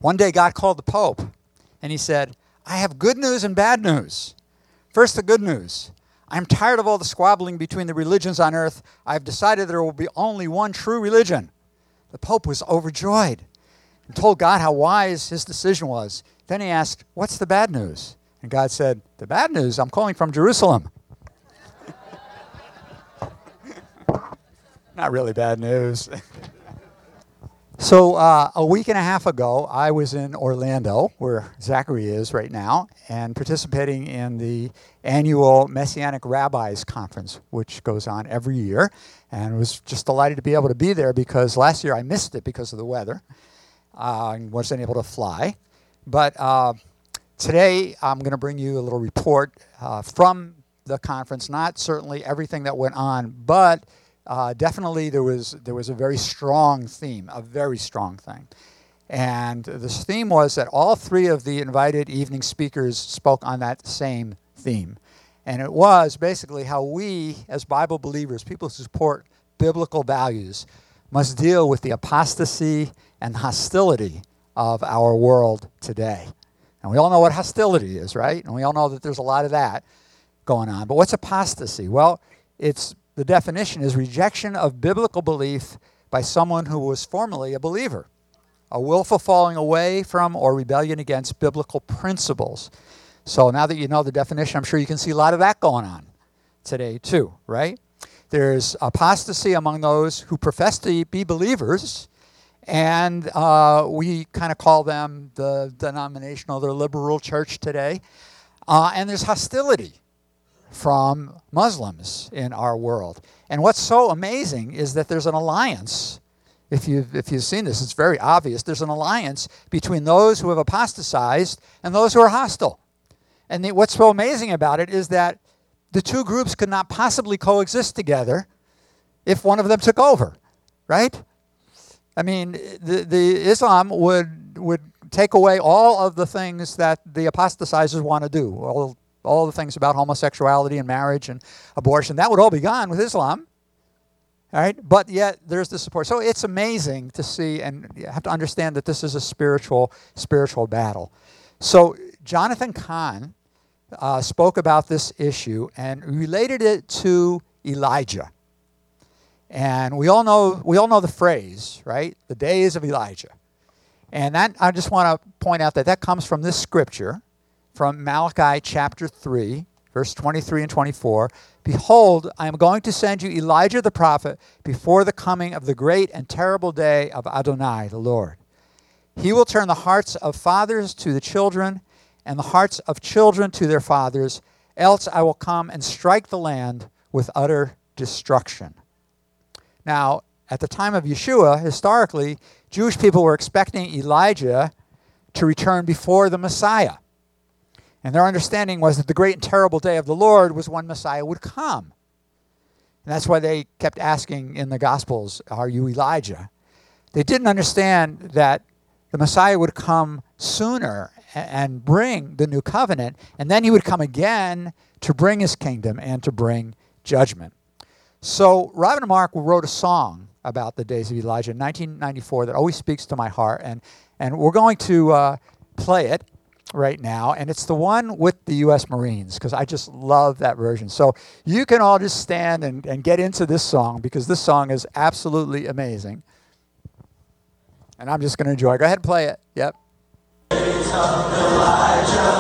One day God called the Pope, and he said, I have good news and bad news. First, the good news. I'm tired of all the squabbling between the religions on earth. I've decided there will be only one true religion. The Pope was overjoyed and told God how wise his decision was. Then he asked, what's the bad news? And God said, the bad news, I'm calling from Jerusalem. Not really bad news. So a week and a half ago, I was in Orlando, where Zachary is right now, and participating in the annual Messianic Rabbis Conference, which goes on every year. And was just delighted to be able to be there because last year I missed it because of the weather. I wasn't able to fly. But today I'm going to bring you a little report from the conference, not certainly everything that went on, but definitely there was a very strong theme, a very strong thing. And this theme was that all three of the invited evening speakers spoke on that same theme. And it was basically how we, as Bible believers, people who support biblical values, must deal with the apostasy and hostility of our world today. And we all know what hostility is, right? And we all know that there's a lot of that going on. But what's apostasy? Well, the definition is rejection of biblical belief by someone who was formerly a believer, a willful falling away from or rebellion against biblical principles. So now that you know the definition, I'm sure you can see a lot of that going on today too, right? There's apostasy among those who profess to be believers, and we kind of call them the denominational, the liberal church today. And there's hostility from Muslims in our world. And what's so amazing is that there's an alliance. If you've seen this, it's very obvious. There's an alliance between those who have apostatized and those who are hostile. And what's so amazing about it is that the two groups could not possibly coexist together if one of them took over, right? I mean, the Islam would take away all of the things that the apostatizers want to do, all the things about homosexuality and marriage and abortion. That would all be gone with Islam, all right? But yet there's the support. So it's amazing to see, and you have to understand that this is a spiritual battle. So Jonathan Cahn spoke about this issue and related it to Elijah. And we all know the phrase, right? The days of Elijah. And that I just want to point out that comes from this scripture, from Malachi chapter 3, verse 23 and 24. Behold, I am going to send you Elijah the prophet before the coming of the great and terrible day of Adonai, the Lord. He will turn the hearts of fathers to the children and the hearts of children to their fathers, else I will come and strike the land with utter destruction. Now, at the time of Yeshua, historically, Jewish people were expecting Elijah to return before the Messiah. And their understanding was that the great and terrible day of the Lord was when Messiah would come. And that's why they kept asking in the Gospels, are you Elijah? They didn't understand that the Messiah would come sooner and bring the new covenant, and then he would come again to bring his kingdom and to bring judgment. So Robin and Mark wrote a song about the days of Elijah in 1994 that always speaks to my heart, and we're going to play it right now, and it's the one with the U.S. Marines, because I just love that version. So you can all just stand and get into this song, because this song is absolutely amazing. And I'm just going to enjoy it. Go ahead and play it. Yep. Days of Elijah,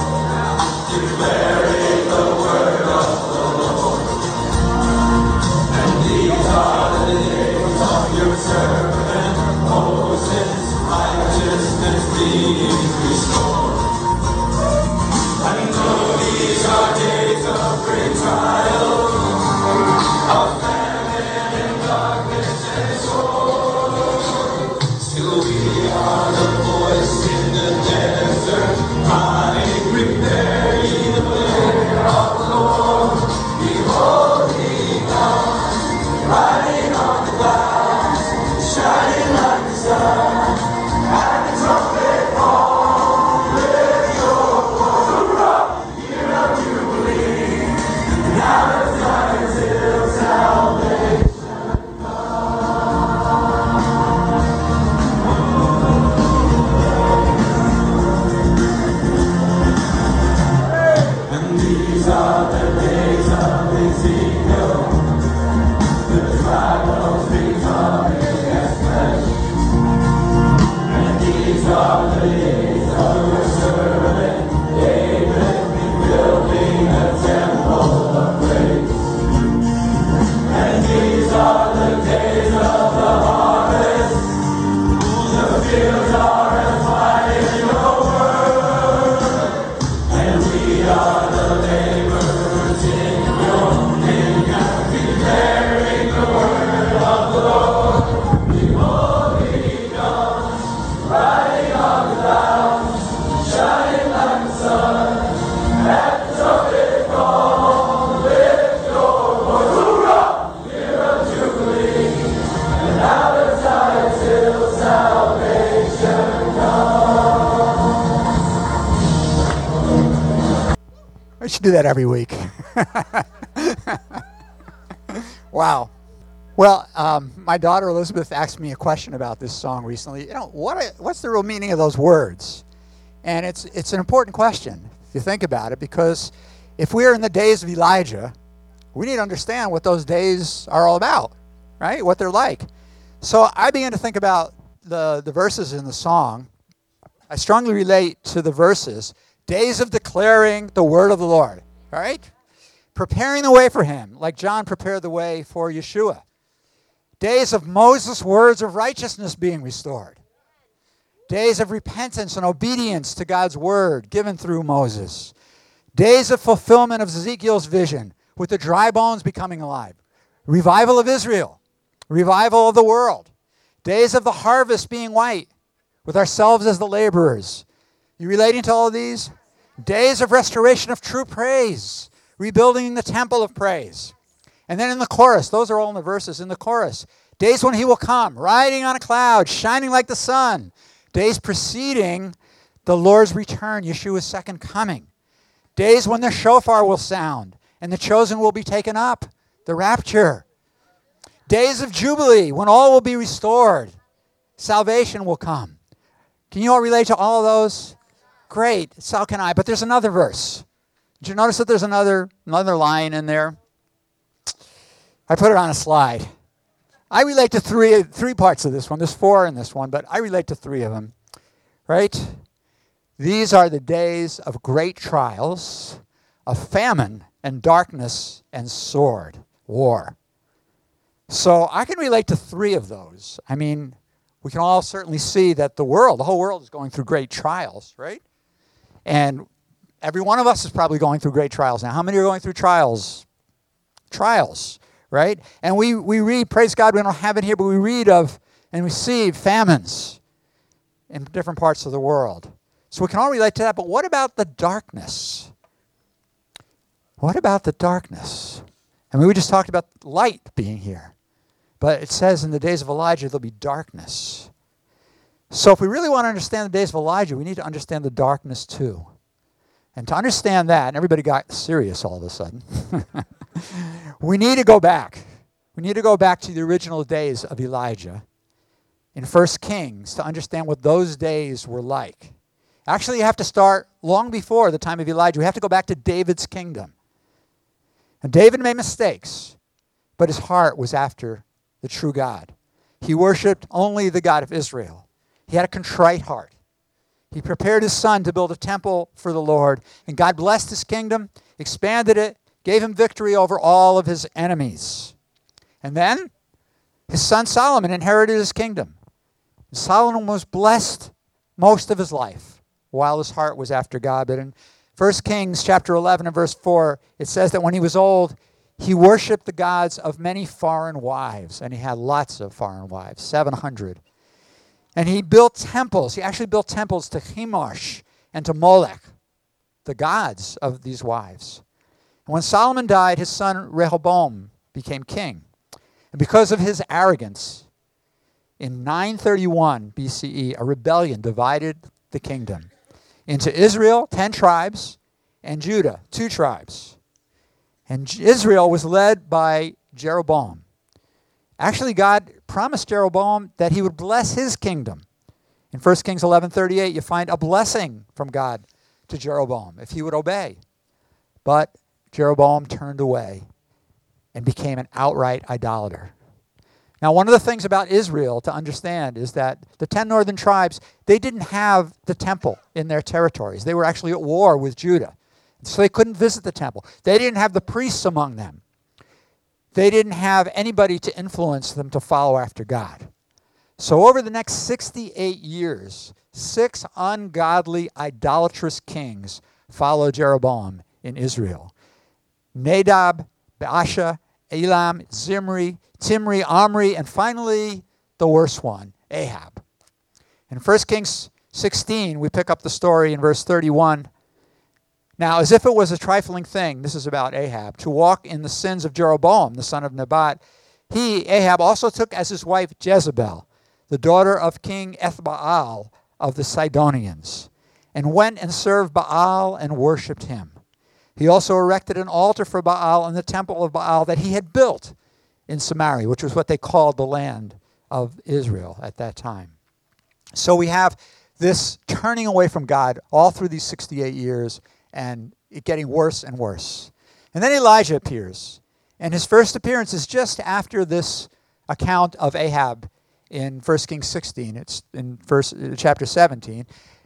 declaring the word of the Lord. And these are the days of your servant Moses, righteousness being restored. I know these are days of great trial, of famine and darkness and sorrow. Still we are the voice in the desert, crying, prepare ye the way of the Lord. Behold, he comes, riding on the clouds, shining like the sun, and the trumpet calls. I should do that every week. Wow. Well, my daughter Elizabeth asked me a question about this song recently. What's the real meaning of those words? And it's an important question if you think about it, because if we're in the days of Elijah, we need to understand what those days are all about, right? What they're like. So I began to think about the verses in the song. I strongly relate to the verses. Days of declaring the word of the Lord, right? Preparing the way for him, like John prepared the way for Yeshua. Days of Moses' words of righteousness being restored. Days of repentance and obedience to God's word given through Moses. Days of fulfillment of Ezekiel's vision with the dry bones becoming alive. Revival of Israel. Revival of the world. Days of the harvest being white with ourselves as the laborers. You relating to all of these? Days of restoration of true praise. Rebuilding the temple of praise. And then in the chorus, those are all in the verses, in the chorus. Days when he will come, riding on a cloud, shining like the sun. Days preceding the Lord's return, Yeshua's second coming. Days when the shofar will sound and the chosen will be taken up, the rapture. Days of Jubilee when all will be restored. Salvation will come. Can you all relate to all of those? Great, so can I. But there's another verse. Did you notice that there's another line in there? I put it on a slide. I relate to three parts of this one. There's 4 in this one, but I relate to 3 of them. Right? These are the days of great trials, of famine and darkness and sword, war. So I can relate to 3 of those. I mean, we can all certainly see that the whole world is going through great trials, right? And every one of us is probably going through great trials now. How many are going through trials? Trials, right? And we read, praise God, we don't have it here, but we read of and receive famines in different parts of the world. So we can all relate to that, but what about the darkness? What about the darkness? I mean, we just talked about light being here. But it says in the days of Elijah, there'll be darkness. So if we really want to understand the days of Elijah, we need to understand the darkness too. And to understand that, and everybody got serious all of a sudden, we need to go back. We need to go back to the original days of Elijah in 1 Kings to understand what those days were like. Actually, you have to start long before the time of Elijah. We have to go back to David's kingdom. And David made mistakes, but his heart was after the true God. He worshiped only the God of Israel. He had a contrite heart. He prepared his son to build a temple for the Lord, and God blessed his kingdom, expanded it, gave him victory over all of his enemies. And then his son Solomon inherited his kingdom. Solomon was blessed most of his life while his heart was after God. But in 1 Kings chapter 11 and verse 4, it says that when he was old, he worshipped the gods of many foreign wives, and he had lots of foreign wives, 700. And he built temples. He actually built temples to Chemosh and to Molech, the gods of these wives. And when Solomon died, his son Rehoboam became king. And because of his arrogance, in 931 BCE, a rebellion divided the kingdom into Israel, 10 tribes, and Judah, 2 tribes. And Israel was led by Jeroboam. Actually, God promised Jeroboam that he would bless his kingdom. In 1 Kings 11:38, you find a blessing from God to Jeroboam if he would obey. But Jeroboam turned away and became an outright idolater. Now, one of the things about Israel to understand is that the 10 northern tribes, they didn't have the temple in their territories. They were actually at war with Judah. So they couldn't visit the temple. They didn't have the priests among them. They didn't have anybody to influence them to follow after God. So over the next 68 years, 6 ungodly, idolatrous kings followed Jeroboam in Israel. Nadab, Baasha, Elam, Zimri, Timri, Omri, and finally the worst one, Ahab. In 1 Kings 16, we pick up the story in verse 31. Now, as if it was a trifling thing, this is about Ahab, to walk in the sins of Jeroboam, the son of Nebat, he, Ahab, also took as his wife Jezebel, the daughter of King Ethbaal of the Sidonians, and went and served Baal and worshipped him. He also erected an altar for Baal in the temple of Baal that he had built in Samaria, which was what they called the land of Israel at that time. So we have this turning away from God all through these 68 years and it getting worse and worse. And then Elijah appears. And his first appearance is just after this account of Ahab in 1 Kings 16. It's in chapter 17.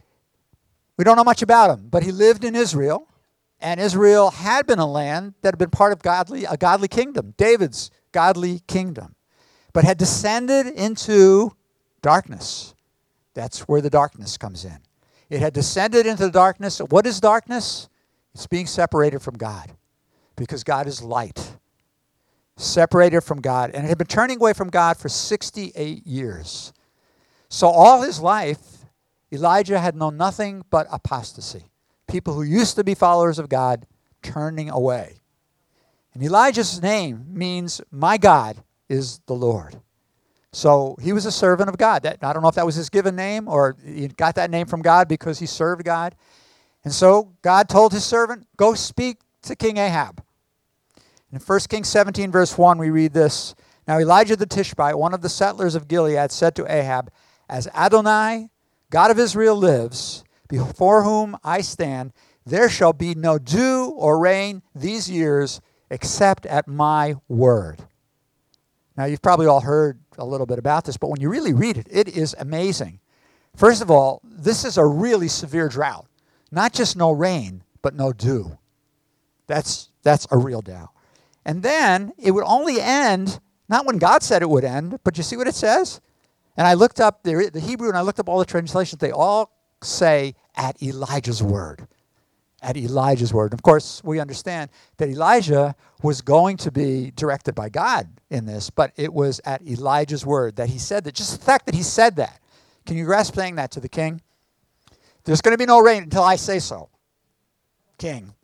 We don't know much about him, but he lived in Israel. And Israel had been a land that had been part of a godly kingdom, David's godly kingdom, but had descended into darkness. That's where the darkness comes in. It had descended into the darkness. What is darkness? It's being separated from God, because God is light. Separated from God. And it had been turning away from God for 68 years. So all his life, Elijah had known nothing but apostasy. People who used to be followers of God turning away. And Elijah's name means, my God is the Lord. So he was a servant of God. I don't know if that was his given name or he got that name from God because he served God. And so God told his servant, go speak to King Ahab. In 1 Kings 17, verse 1, we read this. Now Elijah the Tishbite, one of the settlers of Gilead, said to Ahab, as Adonai, God of Israel, lives, before whom I stand, there shall be no dew or rain these years except at my word. Now, you've probably all heard a little bit about this, but when you really read it, it is amazing. First of all, this is a really severe drought. Not just no rain, but no dew. That's a real drought. And then it would only end, not when God said it would end, but you see what it says? And I looked up the Hebrew and I looked up all the translations. They all say at Elijah's word. At Elijah's word. Of course, we understand that Elijah was going to be directed by God in this, but it was at Elijah's word that he said that. Just the fact that he said that. Can you grasp saying that to the king? There's going to be no rain until I say so. King.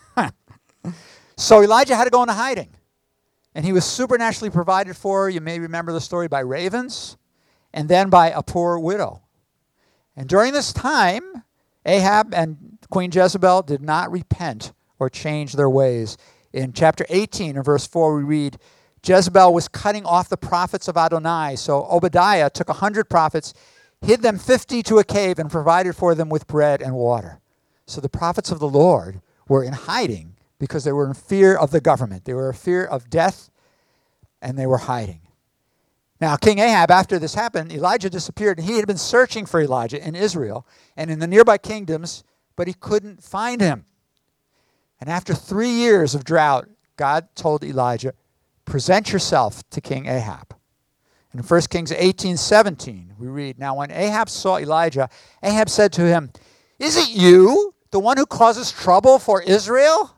So Elijah had to go into hiding. And he was supernaturally provided for, you may remember the story, by ravens, and then by a poor widow. And during this time, Ahab and Queen Jezebel did not repent or change their ways. In chapter 18, in verse 4, we read, Jezebel was cutting off the prophets of Adonai. So Obadiah took 100 prophets, hid them 50 to a cave, and provided for them with bread and water. So the prophets of the Lord were in hiding because they were in fear of the government. They were in fear of death, and they were hiding. Now, King Ahab, after this happened, Elijah disappeared, and he had been searching for Elijah in Israel and in the nearby kingdoms, but he couldn't find him. And after 3 years of drought, God told Elijah, present yourself to King Ahab. In 1 Kings 18:17, we read, now when Ahab saw Elijah, Ahab said to him, is it you, the one who causes trouble for Israel?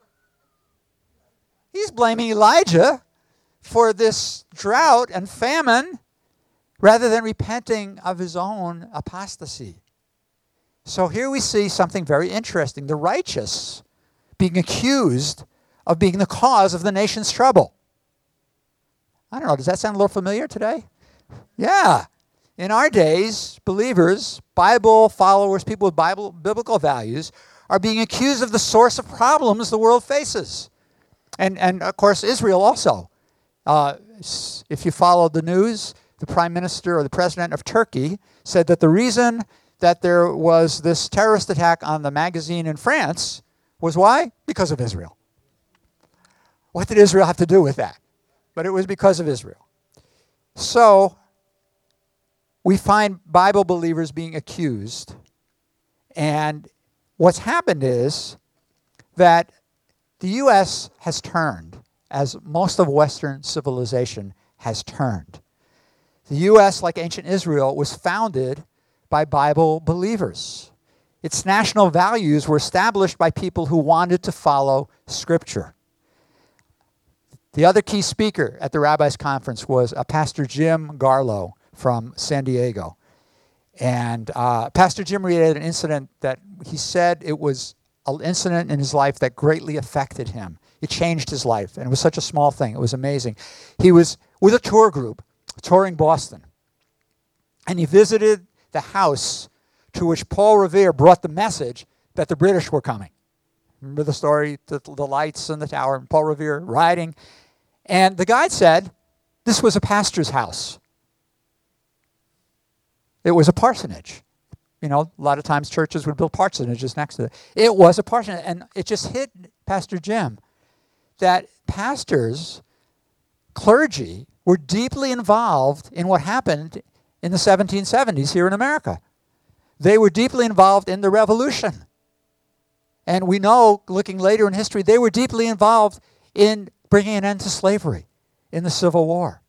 He's blaming Elijah for this drought and famine rather than repenting of his own apostasy. So here we see something very interesting. The righteous being accused of being the cause of the nation's trouble. I don't know, does that sound a little familiar today? Yeah. In our days, believers, Bible followers, people with biblical values are being accused of the source of problems the world faces. And of course, Israel also. If you followed the news, the prime minister or the president of Turkey said that the reason that there was this terrorist attack on the magazine in France was why? Because of Israel. What did Israel have to do with that? But it was because of Israel. So we find Bible believers being accused. And what's happened is that the U.S. has turned, as most of Western civilization has turned. The U.S., like ancient Israel, was founded by Bible believers. Its national values were established by people who wanted to follow Scripture. The other key speaker at the Rabbis' Conference was Pastor Jim Garlow from San Diego. And Pastor Jim related an incident that he said it was an incident in his life that greatly affected him. It changed his life, and it was such a small thing. It was amazing. He was with a tour group touring Boston, and he visited the house to which Paul Revere brought the message that the British were coming. Remember the story, the lights in the tower, and Paul Revere riding. And the guide said this was a pastor's house. It was a parsonage. You know, a lot of times churches would build parsonages next to it. It was a parsonage. And it just hit Pastor Jim that pastors, clergy, were deeply involved in what happened in the 1770s here in America. They were deeply involved in the Revolution. And we know, looking later in history, they were deeply involved in bringing an end to slavery in the Civil War.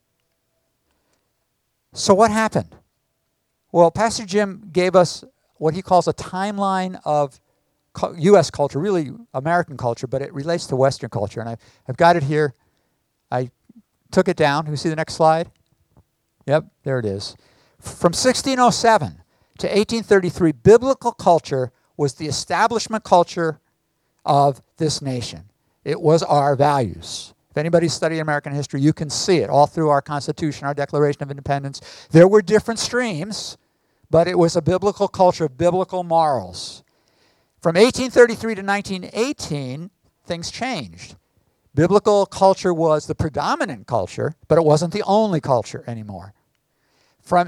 So what happened? Well, Pastor Jim gave us what he calls a timeline of U.S. culture, really American culture, but it relates to Western culture. And I've got it here. I took it down. Can you see the next slide? Yep, there it is. From 1607 to 1833, biblical culture was the establishment culture of this nation. It was our values. If anybody's studying American history, you can see it all through our Constitution, our Declaration of Independence. There were different streams, but it was a biblical culture of biblical morals. From 1833 to 1918, things changed. Biblical culture was the predominant culture, but it wasn't the only culture anymore. From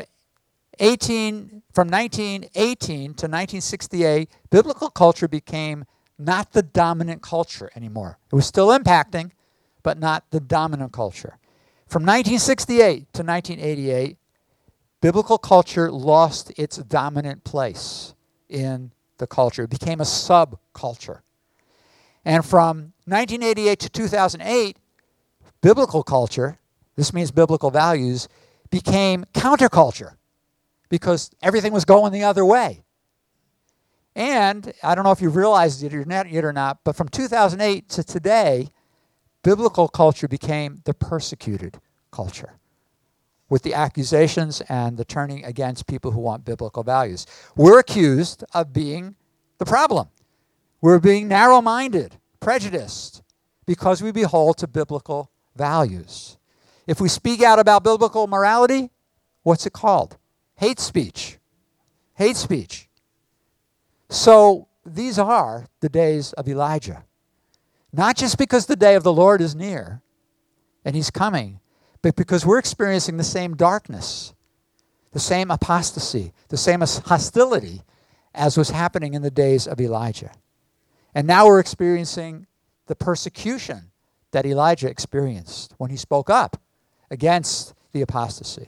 1918 to 1968, biblical culture became not the dominant culture anymore. It was still impacting, but not the dominant culture. From 1968 to 1988, biblical culture lost its dominant place in the culture. It became a subculture. And from 1988 to 2008, biblical culture, this means biblical values, became counterculture because everything was going the other way. And I don't know if you've realized it yet or not, but from 2008 to today, biblical culture became the persecuted culture with the accusations and the turning against people who want biblical values. We're accused of being the problem. We're being narrow-minded, prejudiced, because we behold to biblical values. If we speak out about biblical morality, what's it called? Hate speech. Hate speech. So these are the days of Elijah. Not just because the day of the Lord is near and he's coming, but because we're experiencing the same darkness, the same apostasy, the same hostility as was happening in the days of Elijah. And now we're experiencing the persecution that Elijah experienced when he spoke up against the apostasy.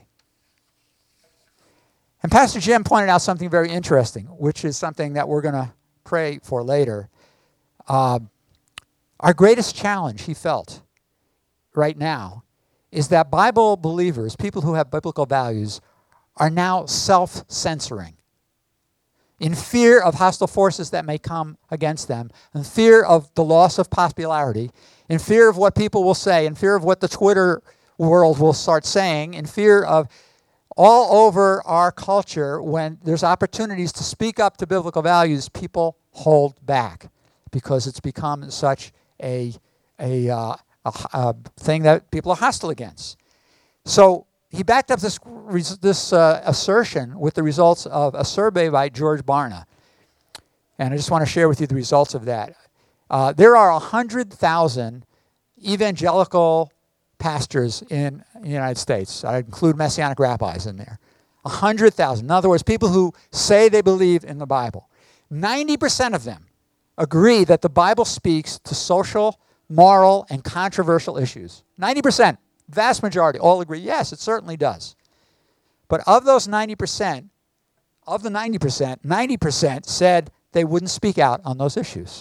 And Pastor Jim pointed out something very interesting, which is something that we're going to pray for later. Our greatest challenge, he felt, right now, is that Bible believers, people who have biblical values, are now self-censoring in fear of hostile forces that may come against them, in fear of the loss of popularity, in fear of what people will say, in fear of what the Twitter world will start saying, in fear of all over our culture, when there's opportunities to speak up to biblical values, people hold back because it's become such a thing that people are hostile against. So he backed up this assertion with the results of a survey by George Barna. And I just want to share with you the results of that. There are 100,000 evangelical pastors in the United States. I include Messianic rabbis in there. 100,000. In other words, people who say they believe in the Bible. 90% of them agree that the Bible speaks to social, moral, and controversial issues. 90%. vast majority all agree, yes, it certainly does. But of those 90%, of the 90%, 90% said they wouldn't speak out on those issues.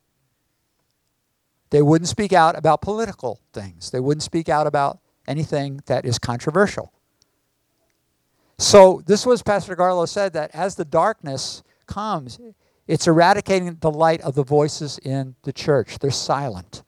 They wouldn't speak out about political things. They wouldn't speak out about anything that is controversial. So this was Pastor Garlow said, that as the darkness comes, it's eradicating the light of the voices in the church. They're silent.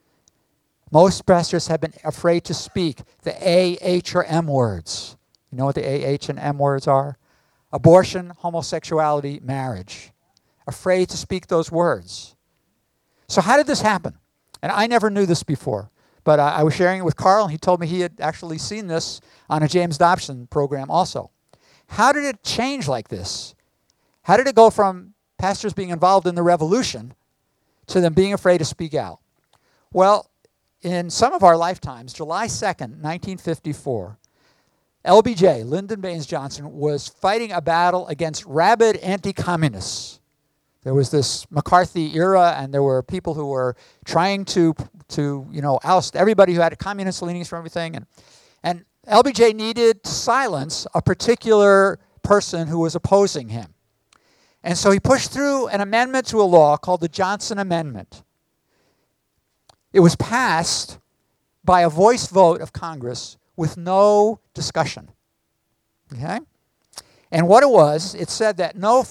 Most pastors have been afraid to speak the A, H, or M words. You know what the A, H, and M words are? Abortion, homosexuality, marriage. Afraid to speak those words. So how did this happen? And I never knew this before, but I was sharing it with Carl, and he told me he had actually seen this on a James Dobson program also. How did it change like this? How did it go from pastors being involved in the revolution to them being afraid to speak out? Well, in some of our lifetimes, July 2nd, 1954, LBJ, Lyndon Baines Johnson, was fighting a battle against rabid anti-communists. There was this McCarthy era, and there were people who were trying to oust everybody who had communist leanings from everything. And LBJ needed to silence a particular person who was opposing him. And so he pushed through an amendment to a law called the Johnson Amendment. It was passed by a voice vote of Congress with no discussion. Okay? And what it was, it said that no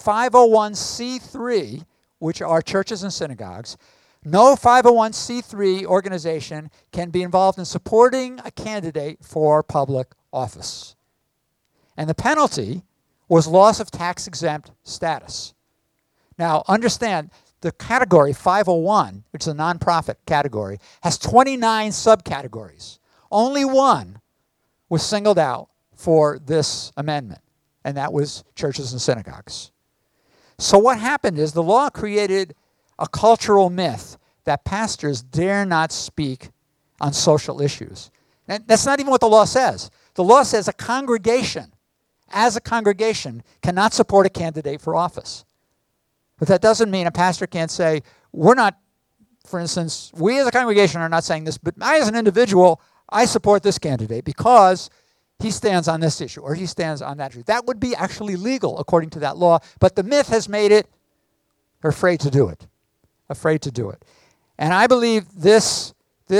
501c3, which are churches and synagogues, no 501c3 organization can be involved in supporting a candidate for public office. And the penalty was loss of tax-exempt status. Now, understand, the category 501, which is a nonprofit category, has 29 subcategories. Only one was singled out for this amendment, and that was churches and synagogues. So what happened is the law created a cultural myth that pastors dare not speak on social issues. And that's not even what the law says. The law says a congregation, as a congregation, cannot support a candidate for office. But that doesn't mean a pastor can't say, we're not, for instance, we as a congregation are not saying this, but I as an individual, I support this candidate because he stands on this issue or he stands on that issue. That would be actually legal according to that law, but the myth has made it, they're afraid to do it. Afraid to do it. And I believe this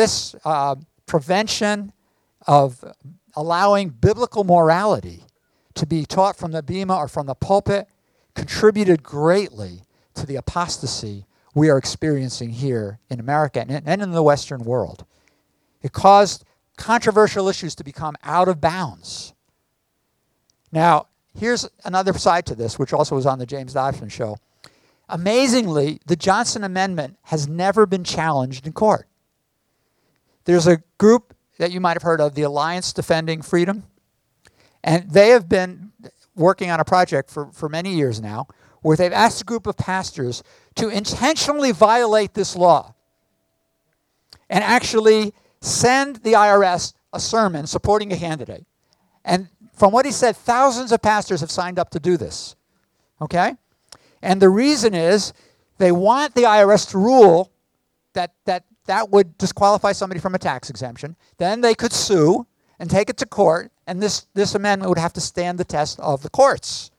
prevention of allowing biblical morality to be taught from the bema or from the pulpit contributed greatly to the apostasy we are experiencing here in America and in the Western world. It caused controversial issues to become out of bounds. Now, here's another side to this, which also was on the James Dobson show. Amazingly, the Johnson Amendment has never been challenged in court. There's a group that you might have heard of, the Alliance Defending Freedom, and they have been working on a project for many years now where they've asked a group of pastors to intentionally violate this law and actually send the IRS a sermon supporting a candidate. And from what he said, thousands of pastors have signed up to do this. Okay? And the reason is they want the IRS to rule that would disqualify somebody from a tax exemption. Then they could sue and take it to court, and this amendment would have to stand the test of the courts.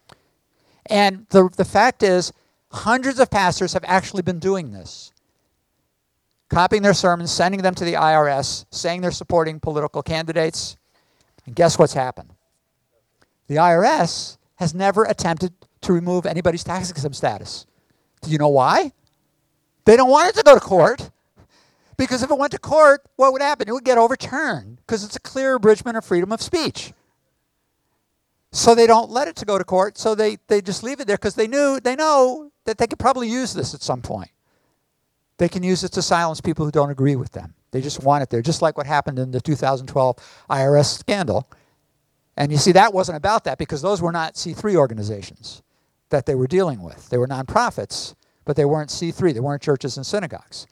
And the fact is, hundreds of pastors have actually been doing this. Copying their sermons, sending them to the IRS, saying they're supporting political candidates. And guess what's happened? The IRS has never attempted to remove anybody's tax exempt status. Do you know why? They don't want it to go to court. Because if it went to court, what would happen? It would get overturned because it's a clear abridgment of freedom of speech. So they don't let it to go to court, so they just leave it there because they know that they could probably use this at some point. They can use it to silence people who don't agree with them. They just want it there, just like what happened in the 2012 IRS scandal. And you see, that wasn't about that because those were not C3 organizations that they were dealing with. They were nonprofits, but they weren't C3. They weren't churches and synagogues.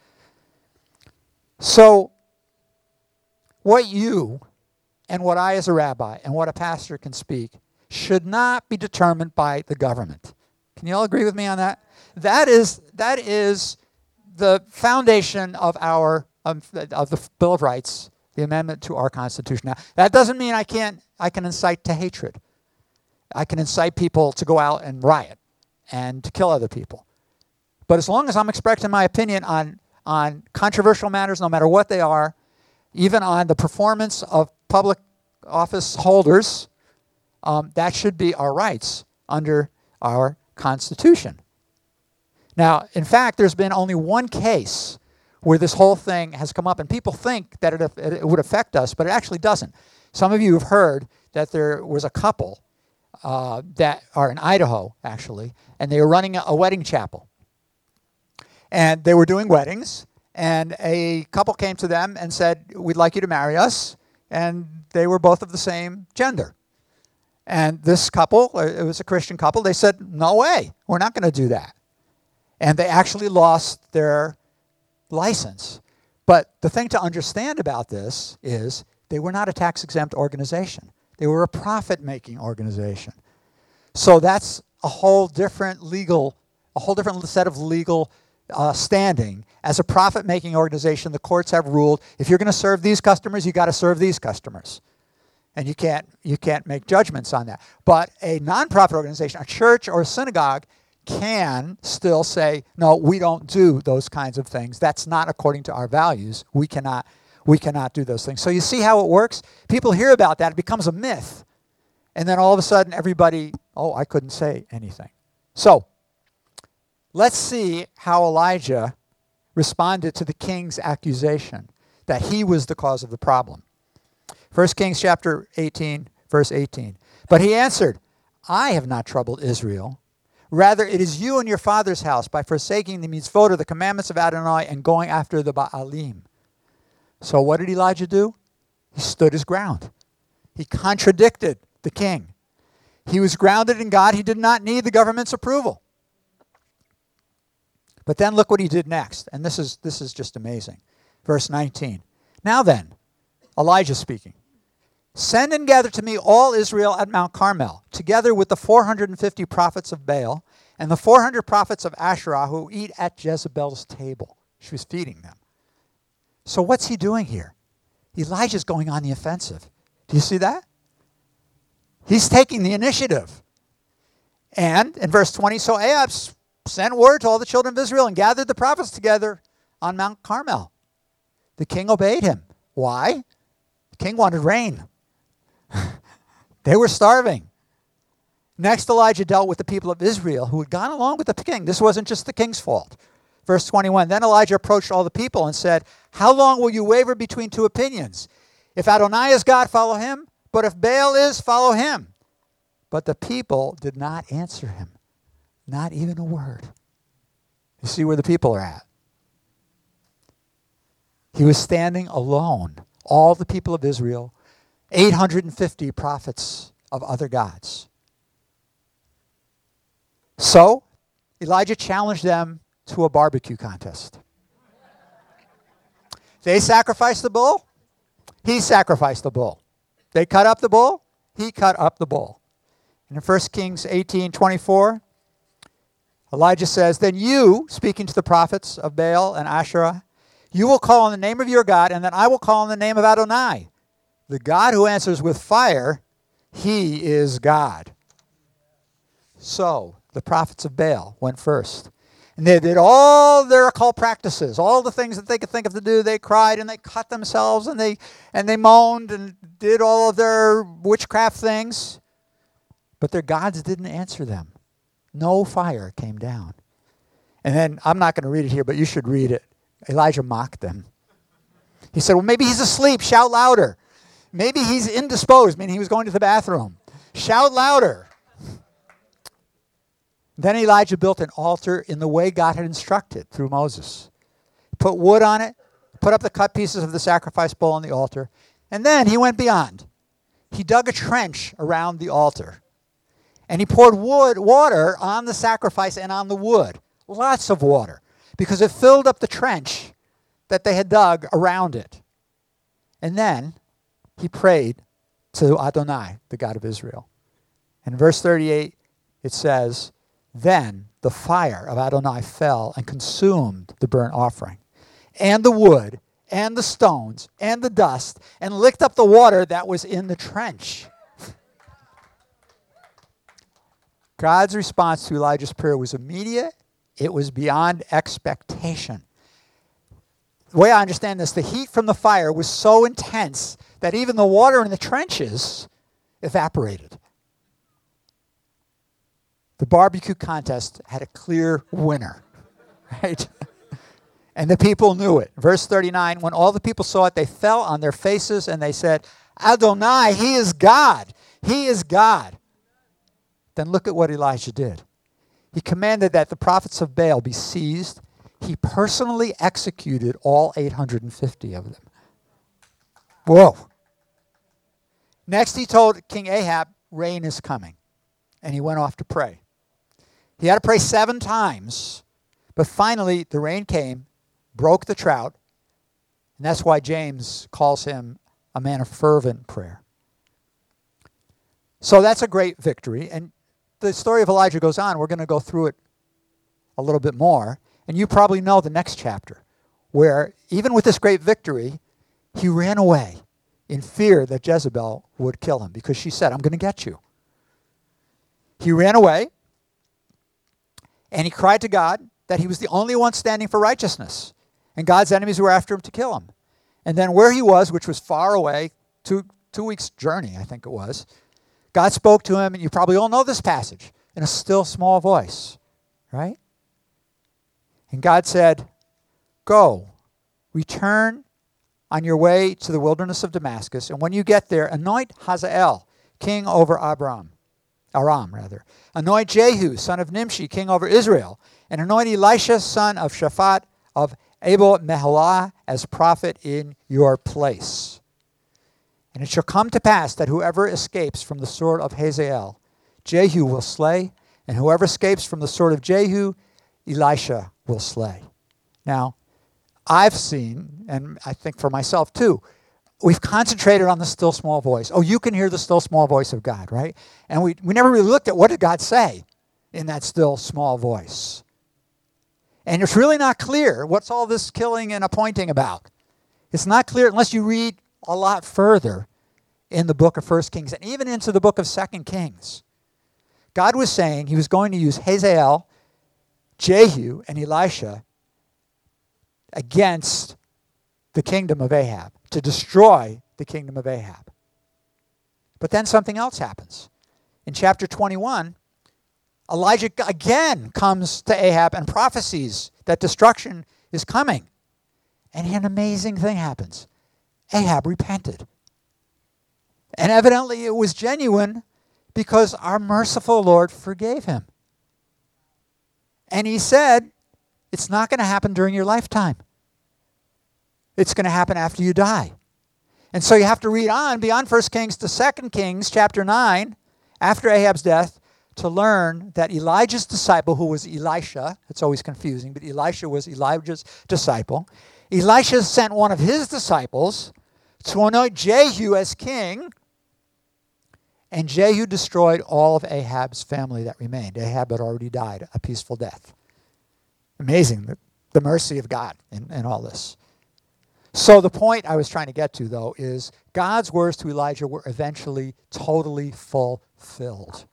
So what you and what I as a rabbi and what a pastor can speak should not be determined by the government. Can you all agree with me on that? That is the foundation of the Bill of Rights The amendment to our Constitution. Now, that doesn't mean I can incite to hatred. I can incite people to go out and riot and to kill other people. But as long as I'm expressing my opinion on controversial matters, no matter what they are, even on the performance of public office holders, that should be our rights under our Constitution. Now, in fact, there's been only one case where this whole thing has come up, and people think that it would affect us, but it actually doesn't. Some of you have heard that there was a couple that are in Idaho, actually, and they were running a wedding chapel. And they were doing weddings, and a couple came to them and said, "We'd like you to marry us," and they were both of the same gender. And this couple, it was a Christian couple, they said, "No way, we're not going to do that." And they actually lost their license. But the thing to understand about this is they were not a tax-exempt organization. They were a profit-making organization. So that's a whole different set of legal standing. As a profit-making organization, the courts have ruled if you're going to serve these customers, you got to serve these customers. And you can't make judgments on that. But a nonprofit organization, a church or a synagogue, can still say, no, we don't do those kinds of things. That's not according to our values. We cannot do those things. So you see how it works? People hear about that. It becomes a myth. And then all of a sudden, everybody, I couldn't say anything. So let's see how Elijah responded to the king's accusation that he was the cause of the problem. 1 Kings chapter 18, verse 18. But he answered, "I have not troubled Israel. Rather, it is you and your father's house by forsaking the mitzvot, the commandments of Adonai, and going after the Baalim." So what did Elijah do? He stood his ground. He contradicted the king. He was grounded in God. He did not need the government's approval. But then look what he did next. And this is just amazing. Verse 19. "Now then," Elijah speaking, "send and gather to me all Israel at Mount Carmel, together with the 450 prophets of Baal and the 400 prophets of Asherah who eat at Jezebel's table." She was feeding them. So what's he doing here? Elijah's going on the offensive. Do you see that? He's taking the initiative. And in verse 20, so Ahab sent word to all the children of Israel and gathered the prophets together on Mount Carmel. The king obeyed him. Why? The king wanted rain. They were starving. Next, Elijah dealt with the people of Israel who had gone along with the king. This wasn't just the king's fault. Verse 21, then Elijah approached all the people and said, "How long will you waver between two opinions? If Adonai is God, follow him. But if Baal is, follow him." But the people did not answer him. Not even a word. You see where the people are at. He was standing alone. All the people of Israel, 850 prophets of other gods. So, Elijah challenged them to a barbecue contest. They sacrificed the bull. He sacrificed the bull. They cut up the bull. He cut up the bull. And in 1 Kings 18:24, Elijah says, "Then you," speaking to the prophets of Baal and Asherah, "you will call on the name of your God, and then I will call on the name of Adonai. The God who answers with fire, he is God." So, the prophets of Baal went first. And they did all their occult practices, all the things that they could think of to do. They cried and they cut themselves and they moaned and did all of their witchcraft things. But their gods didn't answer them. No fire came down. And then, I'm not going to read it here, but you should read it. Elijah mocked them. He said, well, maybe he's asleep. Shout louder. Maybe he's indisposed, meaning he was going to the bathroom. Shout louder. Then Elijah built an altar in the way God had instructed through Moses. Put wood on it, put up the cut pieces of the sacrifice bull on the altar, and then he went beyond. He dug a trench around the altar, and he poured water on the sacrifice and on the wood. Lots of water, because it filled up the trench that they had dug around it. And then he prayed to Adonai, the God of Israel. In verse 38, it says, then the fire of Adonai fell and consumed the burnt offering, and the wood, and the stones and the dust and licked up the water that was in the trench. God's response to Elijah's prayer was immediate. It was beyond expectation. The way I understand this, the heat from the fire was so intense that even the water in the trenches evaporated. The barbecue contest had a clear winner, right? And the people knew it. Verse 39, when all the people saw it, they fell on their faces and they said, Adonai, he is God. He is God. Then look at what Elijah did. He commanded that the prophets of Baal be seized. He personally executed all 850 of them. Whoa. Next, he told King Ahab, rain is coming. And he went off to pray. He had to pray 7 times. But finally, the rain came, broke the drought. And that's why James calls him a man of fervent prayer. So that's a great victory. And the story of Elijah goes on. We're going to go through it a little bit more. And you probably know the next chapter, where even with this great victory, he ran away in fear that Jezebel would kill him because she said, I'm going to get you. He ran away, and he cried to God that he was the only one standing for righteousness, and God's enemies were after him to kill him. And then where he was, which was far away, two weeks' journey, I think it was, God spoke to him, and you probably all know this passage, in a still small voice, right? And God said, go, return on your way to the wilderness of Damascus, and when you get there, anoint Hazael, king over Aram. Anoint Jehu, son of Nimshi, king over Israel, and anoint Elisha, son of Shaphat of Abel Meholah, as prophet in your place. And it shall come to pass that whoever escapes from the sword of Hazael, Jehu will slay, and whoever escapes from the sword of Jehu, Elisha will slay. Now, I've seen, and I think for myself too, we've concentrated on the still small voice. Oh, you can hear the still small voice of God, right? And we never really looked at what did God say in that still small voice. And it's really not clear what's all this killing and appointing about. It's not clear unless you read a lot further in the book of 1 Kings and even into the book of 2 Kings. God was saying he was going to use Hazael, Jehu, and Elisha against the kingdom of Ahab, to destroy the kingdom of Ahab. But then something else happens. In chapter 21, Elijah again comes to Ahab and prophesies that destruction is coming. And an amazing thing happens. Ahab repented. And evidently it was genuine because our merciful Lord forgave him. And he said, it's not going to happen during your lifetime. It's going to happen after you die. And so you have to read on beyond 1 Kings to 2 Kings chapter 9, after Ahab's death, to learn that Elijah's disciple, who was Elisha, it's always confusing, but Elisha was Elijah's disciple. Elisha sent one of his disciples to anoint Jehu as king, and Jehu destroyed all of Ahab's family that remained. Ahab had already died a peaceful death. Amazing, the mercy of God in all this. So the point I was trying to get to, though, is God's words to Elijah were eventually totally fulfilled.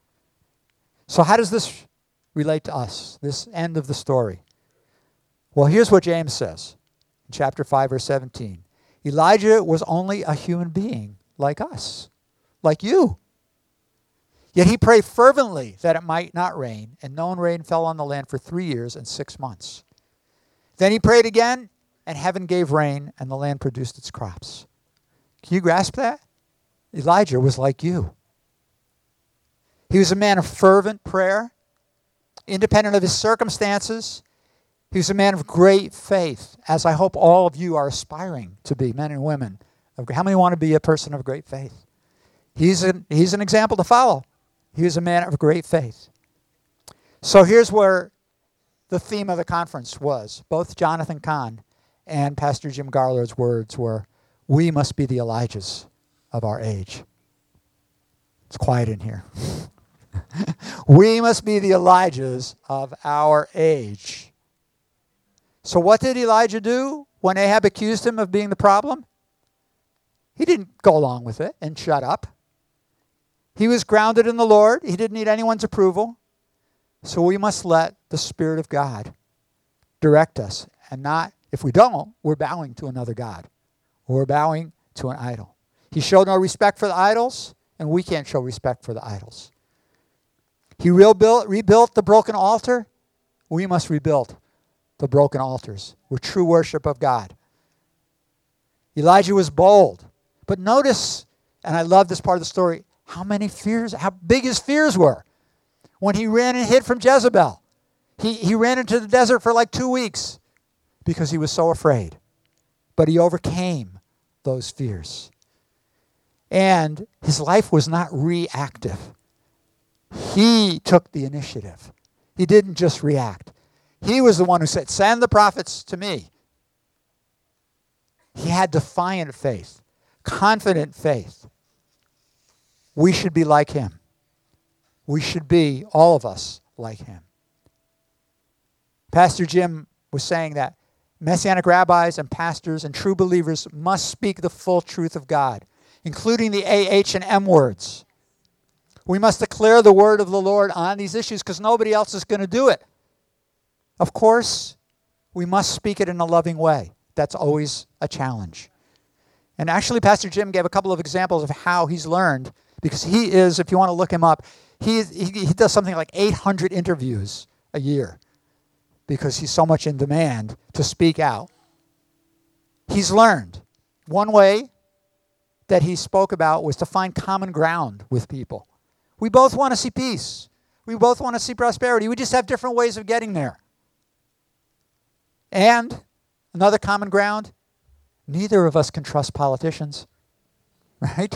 So how does this relate to us, this end of the story? Well, here's what James says in chapter 5, verse 17. Elijah was only a human being like us, like you. Yet he prayed fervently that it might not rain, and no rain fell on the land for 3 years and 6 months. Then he prayed again, and heaven gave rain, and the land produced its crops. Can you grasp that? Elijah was like you. He was a man of fervent prayer, independent of his circumstances. He was a man of great faith, as I hope all of you are aspiring to be, men and women. How many want to be a person of great faith? He's an example to follow. He was a man of great faith. So here's where the theme of the conference was. Both Jonathan Cahn and Pastor Jim Garlard's words were, we must be the Elijahs of our age. It's quiet in here. We must be the Elijahs of our age. So what did Elijah do? when Ahab accused him of being the problem? He didn't go along with it and shut up. He was grounded in the Lord. He didn't need anyone's approval. So we must let the Spirit of God direct us. And not, if we don't, we're bowing to another God. Or we're bowing to an idol. He showed no respect for the idols, and we can't show respect for the idols. He rebuilt the broken altar. We must rebuild the broken altars with true worship of God. Elijah was bold. But notice, and I love this part of the story, how big his fears were. When he ran and hid from Jezebel, he ran into the desert for like 2 weeks because he was so afraid. But he overcame those fears. And his life was not reactive. He took the initiative. He didn't just react. He was the one who said, "Send the prophets to me." He had defiant faith, confident faith. We should be like him. We should be, all of us, like him. Pastor Jim was saying that Messianic rabbis and pastors and true believers must speak the full truth of God, including the A, H, and M words. We must declare the word of the Lord on these issues because nobody else is going to do it. Of course, we must speak it in a loving way. That's always a challenge. And actually, Pastor Jim gave a couple of examples of how he's learned, because he is, if you want to look him up, he does something like 800 interviews a year because he's so much in demand to speak out. He's learned. One way that he spoke about was to find common ground with people. We both want to see peace. We both want to see prosperity. We just have different ways of getting there. And another common ground, neither of us can trust politicians, right?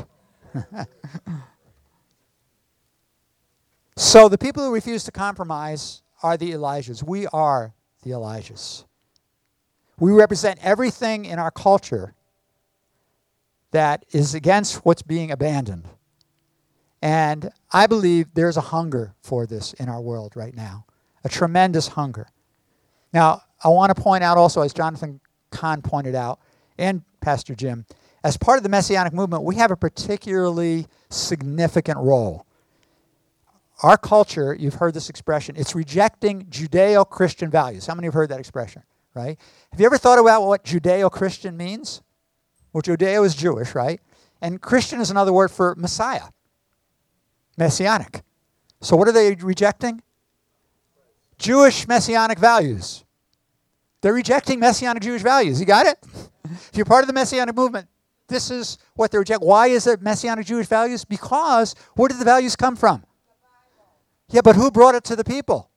So the people who refuse to compromise are the Elijahs. We are the Elijahs. We represent everything in our culture that is against what's being abandoned. And I believe there's a hunger for this in our world right now, a tremendous hunger. Now, I want to point out also, as Jonathan Cahn pointed out, and Pastor Jim, as part of the Messianic movement, we have a particularly significant role. Our culture, you've heard this expression, it's rejecting Judeo-Christian values. How many have heard that expression, right? Have you ever thought about what Judeo-Christian means? Well, Judeo is Jewish, right? And Christian is another word for Messiah, Messianic. So what are they rejecting? Jewish Messianic values. They're rejecting Messianic Jewish values. You got it? If you're part of the Messianic movement, this is what they reject. Why is it Messianic Jewish values? Because where did the values come from? Yeah, but who brought it to the people?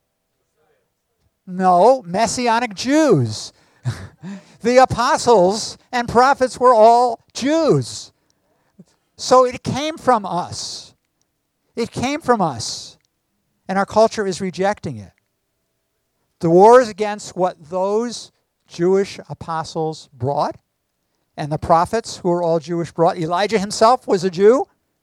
No, Messianic Jews. The apostles and prophets were all Jews. So it came from us. It came from us. And our culture is rejecting it. The war is against what those Jewish apostles brought, and the prophets, who are all Jewish, brought. Elijah himself was a Jew.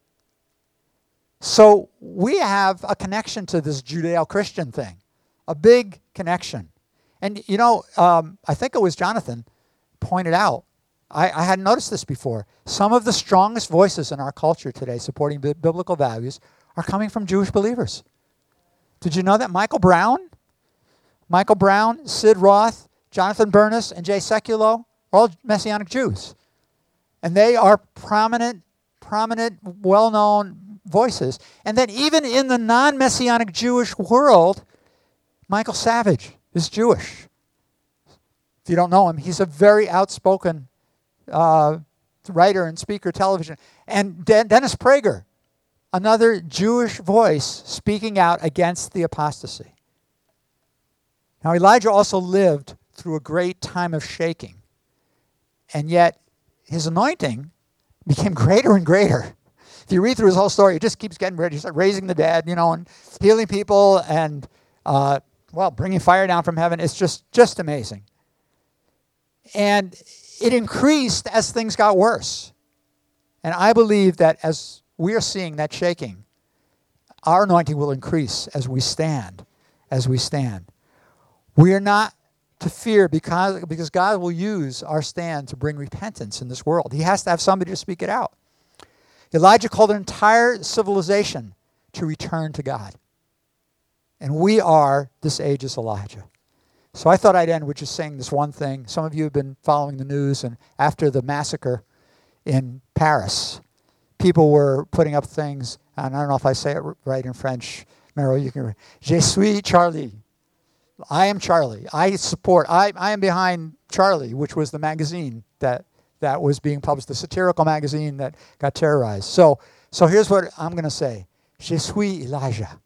So we have a connection to this Judeo-Christian thing, a big connection. And, you know, I think it was Jonathan pointed out, I hadn't noticed this before, some of the strongest voices in our culture today supporting biblical values are coming from Jewish believers. Did you know that? Michael Brown, Sid Roth, Jonathan Bernis, and Jay Sekulow are all Messianic Jews. And they are prominent, well-known voices. And then even in the non-Messianic Jewish world, Michael Savage is Jewish. If you don't know him, he's a very outspoken writer and speaker television. And Dennis Prager, another Jewish voice speaking out against the apostasy. Now, Elijah also lived through a great time of shaking. And yet, his anointing became greater and greater. If you read through his whole story, it just keeps getting better. He's like raising the dead, and healing people and, bringing fire down from heaven. It's just amazing. And it increased as things got worse. And I believe that as we are seeing that shaking, our anointing will increase as we stand. We are not to fear because God will use our stand to bring repentance in this world. He has to have somebody to speak it out. Elijah called an entire civilization to return to God. And we are this age's Elijah. So I thought I'd end with just saying this one thing. Some of you have been following the news, and after the massacre in Paris, people were putting up things, and I don't know if I say it right in French. Meryl, you can read. Je suis Charlie. I am Charlie. I am behind Charlie, which was the magazine that was being published, the satirical magazine that got terrorized. So here's what I'm going to say. Je suis Elijah.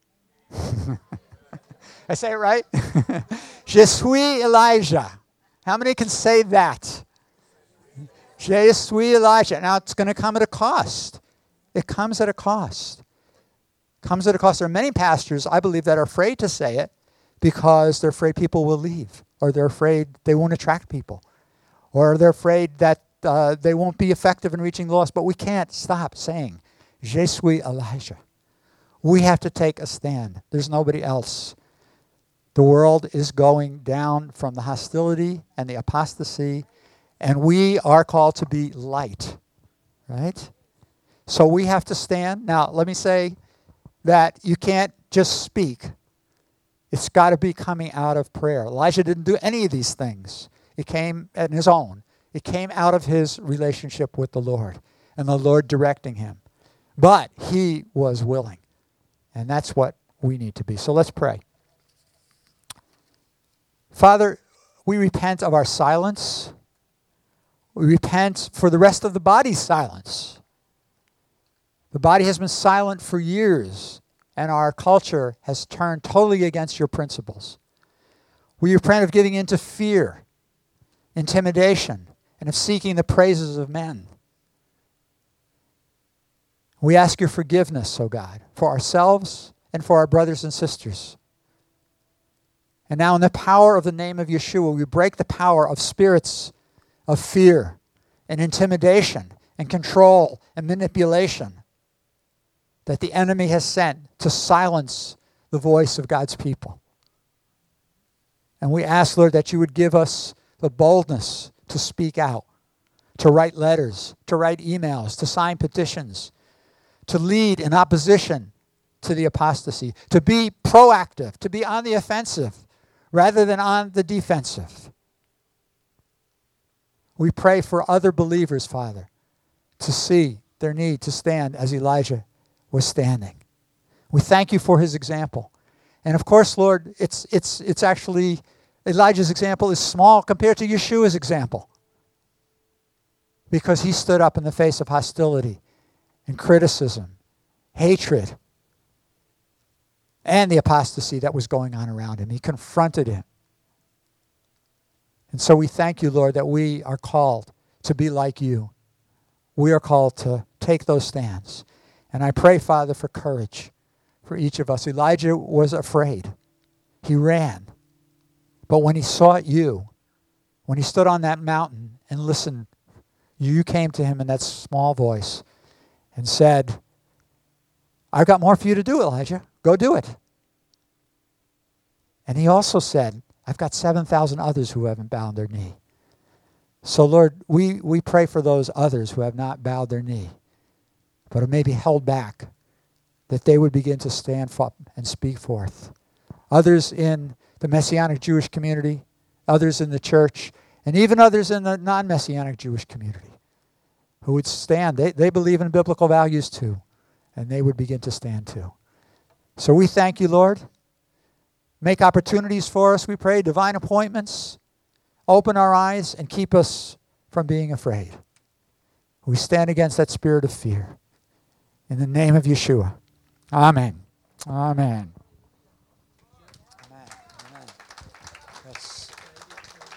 I say it right? Je suis Elijah. How many can say that? Je suis Elijah. Now, it's going to come at a cost. It comes at a cost. It comes at a cost. There are many pastors, I believe, that are afraid to say it because they're afraid people will leave, or they're afraid they won't attract people, or they're afraid that they won't be effective in reaching the lost. But we can't stop saying, Je suis Elijah. We have to take a stand. There's nobody else. The world is going down from the hostility and the apostasy, and we are called to be light, right? So we have to stand. Now, let me say that you can't just speak. It's got to be coming out of prayer. Elijah didn't do any of these things. It came on his own. It came out of his relationship with the Lord and the Lord directing him. But he was willing, and that's what we need to be. So let's pray. Father, we repent of our silence. We repent for the rest of the body's silence. The body has been silent for years, and our culture has turned totally against your principles. We repent of giving in to fear, intimidation, and of seeking the praises of men. We ask your forgiveness, O God, for ourselves and for our brothers and sisters. And now in the power of the name of Yeshua, we break the power of spirits of fear and intimidation and control and manipulation that the enemy has sent to silence the voice of God's people. And we ask, Lord, that you would give us the boldness to speak out, to write letters, to write emails, to sign petitions, to lead in opposition to the apostasy, to be proactive, to be on the offensive rather than on the defensive. We pray for other believers, Father, to see their need to stand as Elijah was standing. We thank you for his example. And of course, Lord, it's actually, Elijah's example is small compared to Yeshua's example, because he stood up in the face of hostility and criticism, hatred, and the apostasy that was going on around him. He confronted him. And so we thank you, Lord, that we are called to be like you. We are called to take those stands. And I pray, Father, for courage for each of us. Elijah was afraid. He ran. But when he sought you, when he stood on that mountain and listened, you came to him in that small voice and said, I've got more for you to do, Elijah. Go do it. And he also said, I've got 7,000 others who haven't bowed their knee. So, Lord, we pray for those others who have not bowed their knee, but are maybe held back, that they would begin to stand up and speak forth. Others in the Messianic Jewish community, others in the church, and even others in the non-Messianic Jewish community who would stand. They believe in biblical values too, and they would begin to stand too. So we thank you, Lord. Make opportunities for us, we pray, divine appointments. Open our eyes and keep us from being afraid. We stand against that spirit of fear. In the name of Yeshua. Amen. Amen.